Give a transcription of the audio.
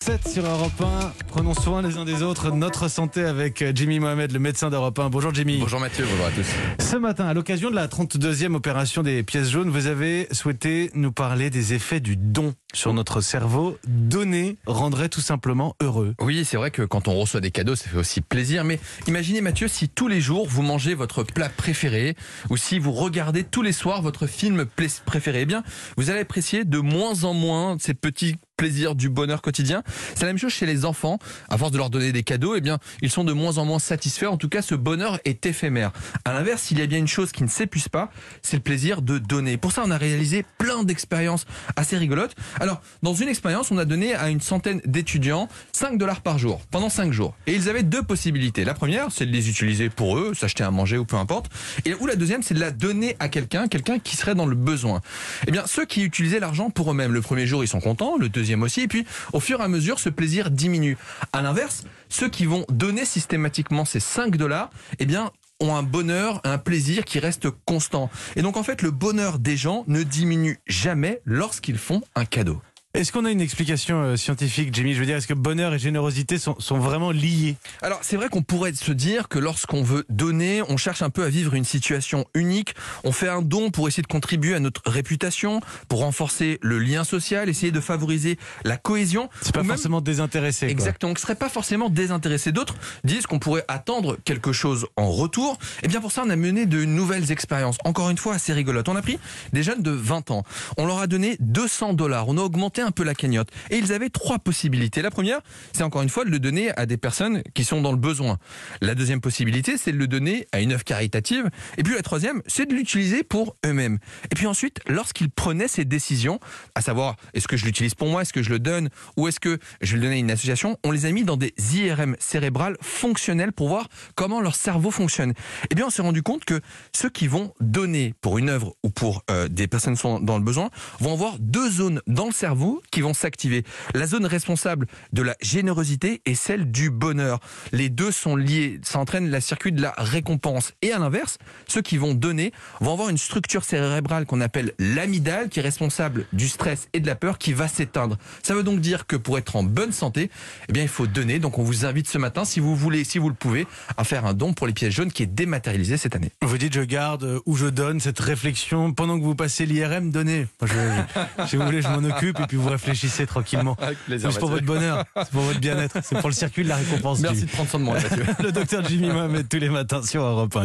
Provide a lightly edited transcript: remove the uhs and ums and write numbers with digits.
7 sur Europe 1, prenons soin les uns des autres, notre santé avec Jimmy Mohamed, le médecin d'Europe 1. Bonjour Jimmy. Bonjour Mathieu, bonjour à tous. Ce matin, à l'occasion de la 32e opération des pièces jaunes, vous avez souhaité nous parler des effets du don sur notre cerveau. Donner rendrait tout simplement heureux. Oui, c'est vrai que quand on reçoit des cadeaux, ça fait aussi plaisir. Mais imaginez Mathieu, si tous les jours vous mangez votre plat préféré ou si vous regardez tous les soirs votre film préféré, eh bien, vous allez apprécier de moins en moins ces petits plaisir du bonheur quotidien. C'est la même chose chez les enfants. À force de leur donner des cadeaux, eh bien, ils sont de moins en moins satisfaits. En tout cas, ce bonheur est éphémère. À l'inverse, il y a bien une chose qui ne s'épuise pas, c'est le plaisir de donner. Pour ça, on a réalisé plein d'expériences assez rigolotes. Alors, dans une expérience, on a donné à une centaine d'étudiants $5 par jour, pendant 5 jours. Et ils avaient deux possibilités. La première, c'est de les utiliser pour eux, s'acheter à manger ou peu importe. Ou la deuxième, c'est de la donner à quelqu'un qui serait dans le besoin. Eh bien, ceux qui utilisaient l'argent pour eux-mêmes, le premier jour, ils sont contents, le deuxième aussi, et puis au fur et à mesure ce plaisir diminue. À l'inverse, ceux qui vont donner systématiquement ces $5, eh bien ont un bonheur, un plaisir qui reste constant. Et donc en fait le bonheur des gens ne diminue jamais lorsqu'ils font un cadeau. Est-ce qu'on a une explication scientifique, Jimmy? Je veux dire, est-ce que bonheur et générosité sont vraiment liés? Alors, c'est vrai qu'on pourrait se dire que lorsqu'on veut donner, on cherche un peu à vivre une situation unique. On fait un don pour essayer de contribuer à notre réputation, pour renforcer le lien social, essayer de favoriser la cohésion. C'est pas forcément désintéressé. Exactement, on ne serait pas forcément désintéressé. D'autres disent qu'on pourrait attendre quelque chose en retour. Et bien pour ça, on a mené de nouvelles expériences. Encore une fois, assez rigolotes. On a pris des jeunes de 20 ans. On leur a donné $200. On a augmenté un peu la cagnotte. Et ils avaient 3 possibilités. La première, c'est encore une fois de le donner à des personnes qui sont dans le besoin. La deuxième possibilité, c'est de le donner à une œuvre caritative. Et puis la troisième, c'est de l'utiliser pour eux-mêmes. Et puis ensuite, lorsqu'ils prenaient ces décisions, à savoir, est-ce que je l'utilise pour moi, est-ce que je le donne, ou est-ce que je vais le donner à une association, on les a mis dans des IRM cérébrales fonctionnelles pour voir comment leur cerveau fonctionne. Et bien on s'est rendu compte que ceux qui vont donner pour une œuvre ou pour des personnes qui sont dans le besoin vont avoir 2 zones dans le cerveau qui vont s'activer. La zone responsable de la générosité et celle du bonheur. Les deux sont liés, ça entraîne la circuit de la récompense. Et à l'inverse, ceux qui vont donner vont avoir une structure cérébrale qu'on appelle l'amygdale, qui est responsable du stress et de la peur, qui va s'éteindre. Ça veut donc dire que pour être en bonne santé, eh bien, il faut donner. Donc on vous invite ce matin, si vous voulez, si vous le pouvez, à faire un don pour les pièces jaunes qui est dématérialisé cette année. Vous dites je garde ou je donne, cette réflexion pendant que vous passez l'IRM, donnez. Si vous voulez, je m'en occupe et puis vous réfléchissez tranquillement. Avec plaisir. C'est pour votre bonheur, c'est pour votre bien-être, c'est pour le circuit de la récompense. Merci de prendre soin de moi, Mathieu. Le docteur Jimmy Mohamed tous les matins sur Europe 1.